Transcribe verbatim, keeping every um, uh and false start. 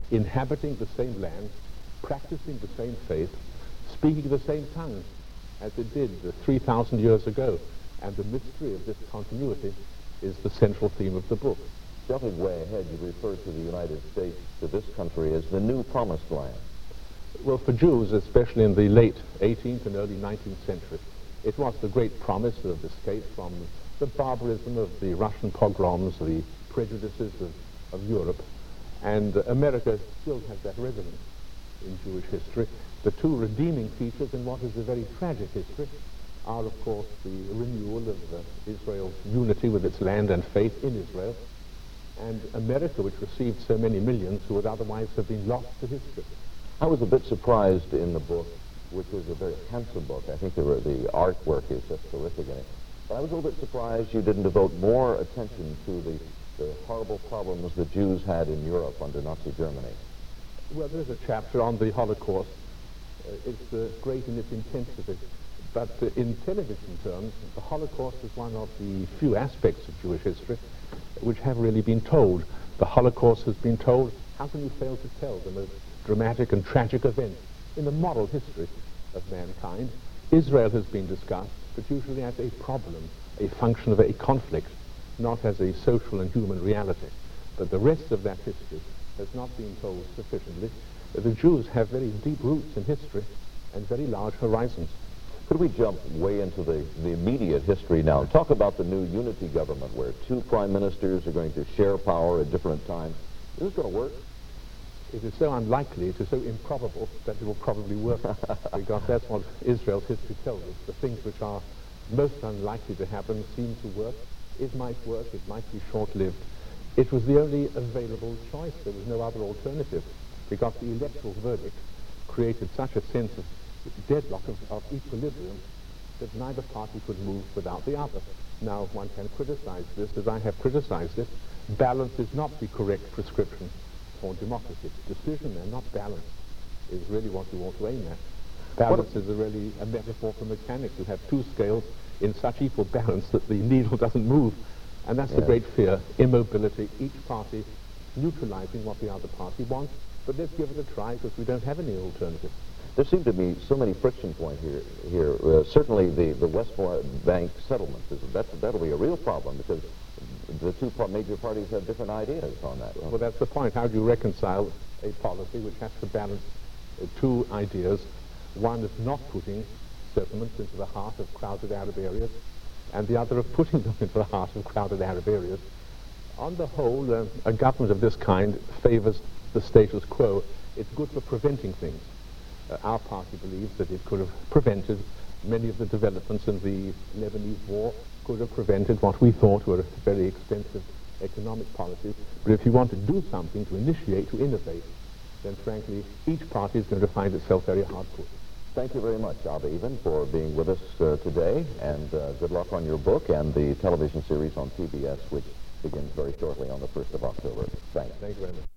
inhabiting the same land, practicing the same faith, speaking the same tongue as it did uh, three thousand years ago. And the mystery of this continuity is the central theme of the book. Jumping way ahead, you refer to the United States, to this country, as the new promised land. Well, for Jews, especially in the late eighteenth and early nineteenth century, it was the great promise of escape from the barbarism of the Russian pogroms, the prejudices of, of Europe, and uh, America still has that resonance in Jewish history. The two redeeming features in what is a very tragic history are, of course, the renewal of uh, Israel's unity with its land and faith in Israel, and America, which received so many millions who would otherwise have been lost to history. I was a bit surprised in the book, which is a very handsome book. I think the, the artwork is just terrific in it. But I was a little bit surprised you didn't devote more attention to the, the horrible problems the Jews had in Europe under Nazi Germany. Well, there's a chapter on the Holocaust. Uh, it's uh, great in its intensity. But uh, in television terms, the Holocaust is one of the few aspects of Jewish history which have really been told. The Holocaust has been told. How can you fail to tell the most dramatic and tragic event in the moral history of mankind? Israel has been discussed, but usually as a problem, a function of a conflict, not as a social and human reality. But the rest of that history has not been told sufficiently. The Jews have very deep roots in history and very large horizons. Could we jump way into the, the immediate history now? Talk about the new unity government where two prime ministers are going to share power at different times. Is this going to work? It is so unlikely, it is so improbable that it will probably work, because that's what Israel's history tells us. The things which are most unlikely to happen seem to work. It might work, it might be short-lived. It was the only available choice. There was no other alternative, because the electoral verdict created such a sense of deadlock of, of equilibrium that neither party could move without the other. Now, one can criticize this, as I have criticized it. Balance is not the correct prescription for democracy. Decision and not balance is really what you want to aim at. Balance is a really a metaphor for mechanics. You have two scales in such equal balance that the needle doesn't move. And that's yeah. the great fear, immobility, each party neutralizing what the other party wants. But let's give it a try, because we don't have any alternative. There seem to be so many friction points here. Here, uh, certainly the the West Bank settlement is that that'll be a real problem, because the two par major parties have different ideas on that. Well, that's the point. How do you reconcile a policy which has to balance uh, two ideas? One is not putting settlements into the heart of crowded Arab areas, and the other of putting them into the heart of crowded Arab areas. On the whole, uh, a government of this kind favors the status quo. It's good for preventing things. Uh, our party believes that it could have prevented many of the developments in the Lebanese war, could have prevented what we thought were very expensive economic policies. But if you want to do something, to initiate, to innovate, then frankly, each party is going to find itself very hard put. Thank you very much, Abba Eban, for being with us uh, today, and uh, good luck on your book and the television series on P B S, which begins very shortly on the first of October. Thanks. Thank you very much.